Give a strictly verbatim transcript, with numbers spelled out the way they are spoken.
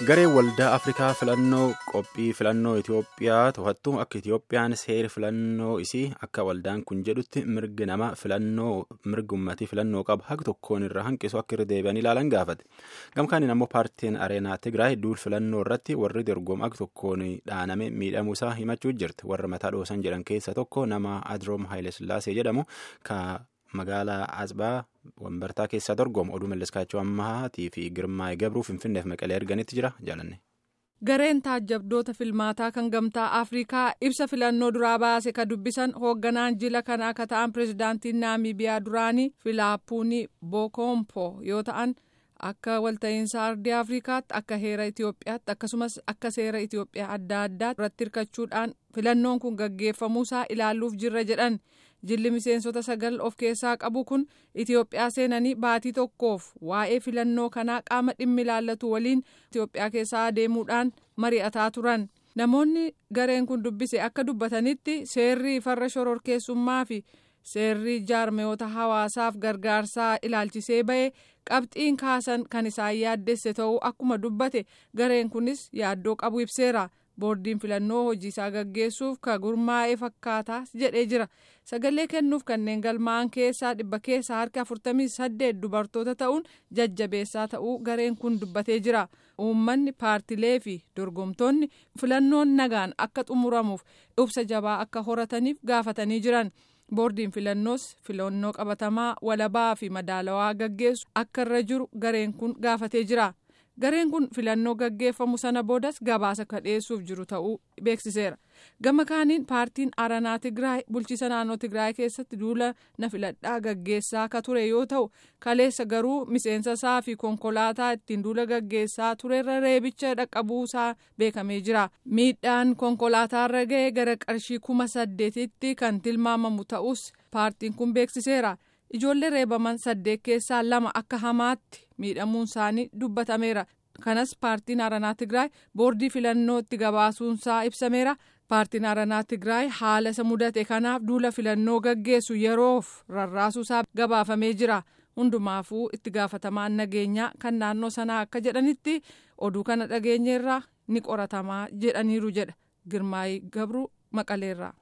Garee waldaa Afrikaa filannoo qophii filannoo Itoophiyaa to'attu akka Itoophiyaan seera filannoo isii akka waldaan kun jedhutti mirgi nama filannoo mirgi uummatii filannoo qabu haqa tokkoon irra hanqisu akka irra deebi'anii ilaalan gaafate. Gamkaaniin ammoo paartiin Areenaa Tigraay duul filannoo irratti warri dorgomu haqa tokkoon dhaaname miidhamuu isaa himachuu jirti. Warra mataa dhoosan jedhan keessa tokko nama Adroom Haayilesillaasee jedhamu ka magaalaa Asbaa wambartaa keessaa dorgomu oduu malleskaachuu ammahaatii fi girmaa'ee gabruu finfinneef maqalee erganitti jira jaalanne. Gareen taajjabdoota filmaataa kan gamtaa Afrikaa ibsa filannoo duraa baase ka dubbisan hoogganaan jila kanaa akka ta'an pirezidaantiin Naamiibiyaa duraanii Filaapuunii Bookompoo yoo ta'an akka walta'iinsa ardii Afrikaatti akka heera Itoophiyaatti akkasumas akka seera Itoophiyaa adda addaa irratti hirkachuudhaan filannoon kun gaggeeffamuusaa ilaaluuf jirra jedhan. Jilli miseensota sagal of keessaa qabu kun Itoophiyaa seenanii baatii tokkoof waa'ee filannoo kanaa qaama dhimmi ilaallatu waliin Itoophiyaa keessaa adeemuudhaan mari'ataa turan. Namoonni gareen kun dubbise akka dubbatanitti seerri farra shororkeessummaa fi seerri jaarmiyoota hawaasaaf gargaarsaa ilaalchisee ba'e qabxiin kaasan kan isaan yaaddesse ta'uu akkuma dubbate gareen kunis yaaddoo qabu ibseera. Boordiin filannoo hojii isaa gaggeessuuf ka gurmaa'ee fakkaataa jedhee jira. Sagalee kennuuf kanneen galmaa'an keessaa dhibba keessaa harka afurtamii saddeet dubartoota ta'uun jajjabeessaa ta'uu gareen kun dubbatee jira. Uummanni paartilee fi dorgomtoonni filannoon nagaan akka xumuramuuf ibsa jabaa akka horataniif gaafatanii jiran. Boordiin filannoos filannoo qabatamaa walabaa fi madaalawaa gaggeessu akka irra jiru gareen kun gaafatee jira. Gareen kun filannoo gaggeeffamu sana boodas gabaasa dhiyeessuuf jiru ta'uu beeksiseera. Gama kaaniin paartiin Areenaa Tigraay bulchiisa naannoo Tigraay keessatti duula na filadhaa gaggeessaa ka ture yoo ta'u kaleessa garuu miseensa isaa fi konkolaataa ittiin duula gaggeessaa turerra reebicha dhaqqabuusaa beekamee jira. Miidhaan konkolaataarra ga'e gara qarshii kuma saddeetitti kan tilmaamamu ta'us paartiin kun beeksiseera. Ijoollee reebaman saddeet keessaa lama akka hamaatti miidhamuun isaanii dubbatameera. Kanas paartiin Areenaa Tigraay boordii filannootti gabaasuunsaa ibsameera. Paartiin Areenaa Tigraay haala isa mudate kanaaf duula filannoo gaggeessu yeroof rarraasuusaa gabaafamee jira. Hundumaafuu itti gaafatamaan nageenyaa kan naannoo sanaa akka jedhanitti oduu kana dhageenyeerraa ni qoratamaa jedhaniiru jedha. Girmaa'ii Gabruu Maqaleerraa.